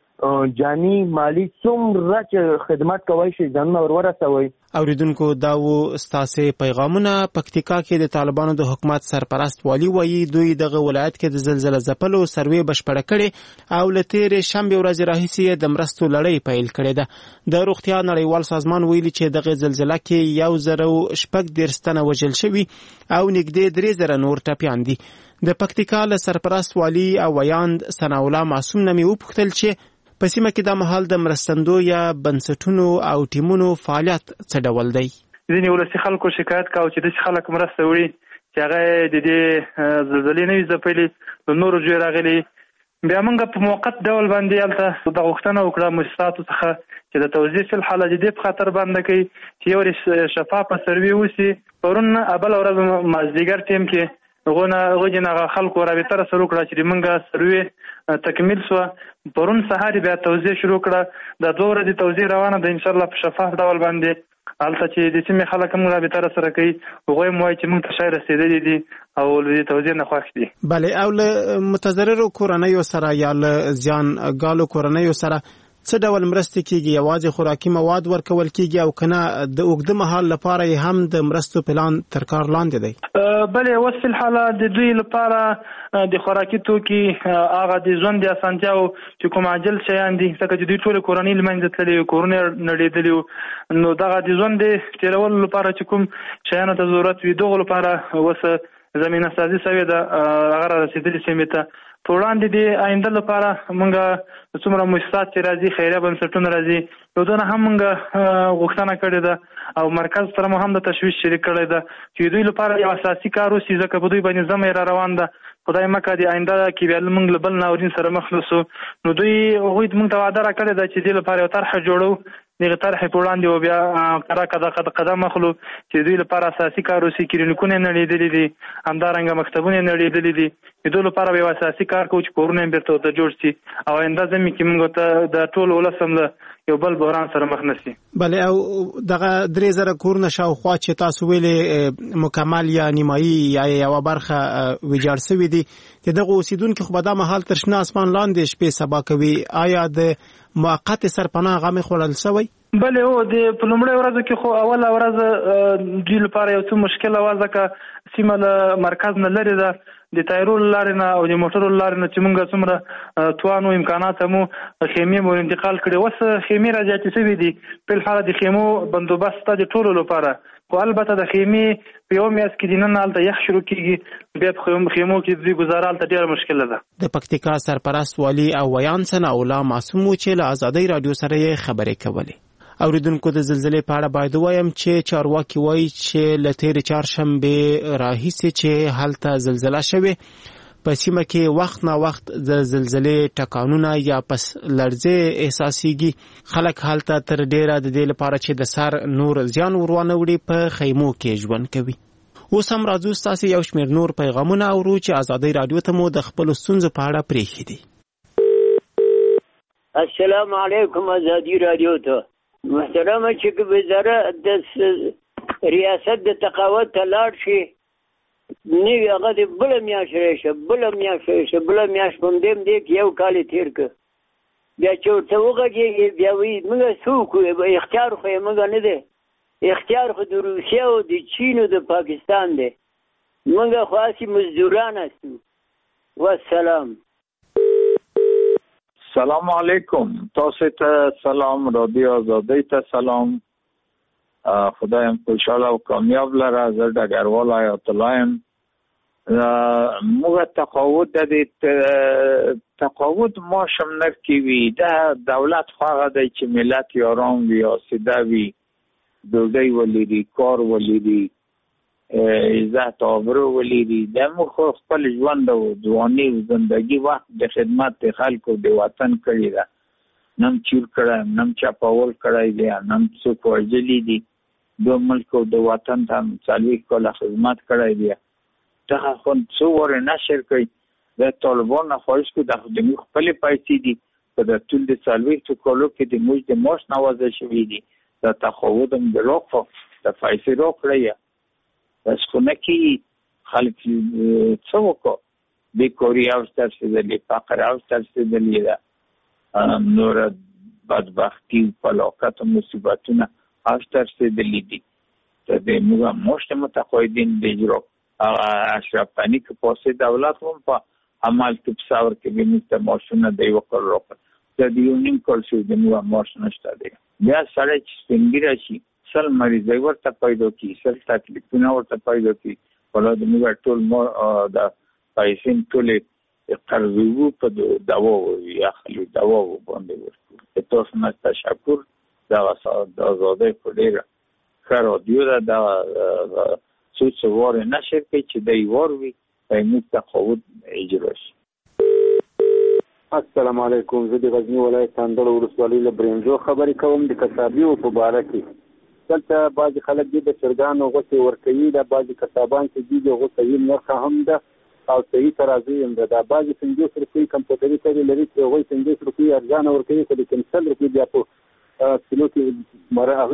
چې جاني مالي څومره چې خدمات کوی شي ځانونه ور ورسوئ. اوریدونکو دا و ستاسې پیغامونه. پکتیکا کې د طالبانو د حکومت سرپرست والي وایي دوی دغه ولایت کې د زلزله ځپلو سروې بشپړه کړې او له تېرې شنبې ورځې راهیسې د مرستو لړۍ پیل کړې ده. د روغتیا نړیوال سازمان ویلي چې دغه زلزله کې یو زره شپږ دېرش تنه وژل شوي او نږدې درې زره نور ټپیان دي. د پکتیکا له سرپرست والي او ویاند ثناءالله معصوم نه مې وپوښتل چې په سیمه کې دا مهال د مرستندو یا بنسټونو او ټیمونو فعالیت څه ډول دی. ځینې ولسي خلکو شکایت کاوه چې داسې خلک مرسته وړي چې هغه د دې زلزلې نه وي ځپلي د نورو جوی راغلي. بیا موږ په موقت ډول باندې هلته د غوښتنه وکړه مؤسساتو څخه چې د توزیع فی الحال د دې په خاطر باندې کوي چې یو شفافه سروې وسي. پرون بله ورځ مازدیګر ټیم کې هغونه هغوی هغه خلکو رابطه راسره وکړه چې موږ سروې تکمیل سوه. پرون سهار بیا توزیع شروع کړه. دا دوه ورځې توزیع روانه ده انشاءالله په شفاف ډول باندې. هلته چې د سیمې خلک هم رابطه راسره کوي هغوی هم وایي چې موږ ته شی رسېدلي دي او له دې توزیع نه خوښ دي. بلې او له متضررو کورنیو سره یا له زیانګالو کورنیو سره څه ډول مرستې کیږي؟ یوازې خوراکي مواد ورکول کیږي او کنه د اوږده مهال لپاره هم د مرستو پلان تر کار لاندې دی؟ بلې اوس فی الحال د دوی لپاره د خوراکي توکي هغه د ژوند د اسانتیاو چې کوم عاجل شیان دي ځکه چې دوی ټولې کورنۍ له منځه تللي کورونه نړېدلي وو نو دغه د ژوند د تېرولو لپاره چې کوم شیانو ته ضرورت وي دغو لپاره اوس زمینه سازي شوې ده هغه را رسېدلي سیمې ته. په وړاندې د آینده لپاره موږ څومره مؤسسات چې راځي خیریه بنسټونه راځي یو دونه هم موږ غوښتنه کړې ده او مرکز سره مو هم د تشویش شریک کړی ده چې دوی لپاره یو اساسي کار وسي ځکه په دوی باندې زمه را روان ده. خدای مکه د آینده کې بیا موږ له بل ناورین سره مخ نسو نو دوی هغوی موږ ته وعده راکړې ده چې دې لپاره یو طرحه جوړو. دغه طرحې په وړاندې و بیا قرار قدم قدم اخلو چې دوی لپاره اساسي کار وسي. کلینیکونه نړېدلي دي همدارنګه مکتبونه نړېدلي دي د دوی لپاره یو اساسي کار کوو چې کورونه یې بېرته ورته جوړ شي او آینده زمي کې موږ ته د ټول ولس هم له یو بل بحران سره مخ نشي. بلې او دغه درې زره کورونه شاوخوا چې تاسو ویلې مکمل یا نیمایي یا یوه برخه ویجاړ سوي دي د دغو اوسېدونکي خو به دا مهال تر شنه اسمان لاندې شپې سبا کوي. آیا د موقت سرپناه غمې خوړل شوی؟ بلې هو د په لومړۍ ورځو کې خو اوله ورځ دوی لپاره یو څه مشکله وه ځکه سیمه له مرکز نه لرې ده د تایرو له لارې نه او د موټرو له لارې نه چې موږ څومره توان و امکانات مو خیمې مو انتقال کړې. اوس خیمې را زیاتې شوي دي په الحال د خیمو بندوبست شته د ټولو لپاره خو البته د خیمې په یوه میاشت کې د نن هلته یخ شروع کېږي بیا په خیمو کې دوی ګزاره هلته ډېره مشکله ده. د پکتیکا سرپرست والي او ویان ثناءالله معصوم و چې له ازادۍ راډیو سره یې خبرې کولې. اوریدونکو د زلزلې په اړه باید ووایم چې چارواکي وایي چې له تېرې چهارشنبې راهیسې چې هلته زلزله شوې په سیمه کې وخت نا وخت د زلزلې ټکانونه یا پس لړزې احساسېږي. خلک هلته تر ډېره د دې لپاره چې د سر نور زیان ور وانه وړي په خیمو کې ژوند کوي. اوس هم راځو ستاسې یو شمېر نور پیغامونه اورو چې ازادۍ راډیو ته مو د خپلو ستونزو په اړه پرېښي دي. السلام علیکم ازادي راډیو ته محترمه چې وزارت د ریاست د تقاعد ته لاړ شي نوي هغه د بله میاشت راشي بله میاشت راشي بله میاشت په همدې همدې کې یو کال یې تېر کړ بیا چې ورته وغږېږي بیا وایي موږ څه وکړو اختیار خو یې موږ نه دی اختیار خو د روسیې او د چین او د پاکستان دی موږ خو هسې مزدوران هستو. والسلام. سلام علیکم تاسو ته سلام رادیو آزادۍ ته سلام خدایم خوشحاله او کامیاب لره. زه ډګروال حیات الله یم. موږ تقاعد د تقاعد معاش هم نه کوي د دولت خو هغه دی چې ملت یې ارام وي آسوده وي ډوډۍ ولري کار ولري عزت آبرو ولري. د موږ خو خپل ژوند او ځواني او زندګي وخت د خدمت د خلکو د وطن کړی ده نم چور کړی نم چاپاول کړی دی نم څوک وژلي دي دو ملک او د وطن ته څلوېښت کاله خدمت کړی دی. دغه خو څو وارې نشر کوي د طالبان نه خواهش کوي د موږ خپلې پیسې دي په د ټول د څلوېښتو کالو کې د موږ د معاش نوازه شوي دي د تقاعد هم د راکړو د پیسې راکړی بس خونه کې خلک څه وکړو بیکاري اوج ته رسېدلې فقر اوج ته رسېدلې ده نور بدبختي فلاکت و مصیبتونه اوج ته رسېدلي دي د موږ معاش متقاعدین د اجرا اشرف غني که پاسې دولت هم په عمل کې په ثور کې به موږ ته معاشونه د یو کال راکړل د یو نیم کال شو د موږ معاش نشته دی بیا سړی چې سپینګیره شي سل مریضۍ ورته پیدا کړي سل تکلیفونه ورته پیدا کړي ولا د موږ ټول د پیسې ټولې قرض په دوا یا خلو دوا باندې ورکړو تاسو نه تشکر دا د آزادۍ په ډېره ښه رادیو ده دا څو څه وار نشر کوي چې دی وار وي موږ تقاعد اجرا شي. السلام علیکم زه د غزنی ولایت اندړ ولسوالۍ له برنجو خبرې کوم د کسابیو په باره کې دلته بعضې خلک دي د چرګانو غوښې ورکوي دا بعضې کسابان چې دي د غوښې نرخه هم ده او صحیح ترازی هم ده دا بعضې پنځوس روپۍ کمپیوټري ترې لري چې هغوی پنځوس روپۍ ارزانه ورکوي خو لیکن سل روپۍ بیا په کیلو کې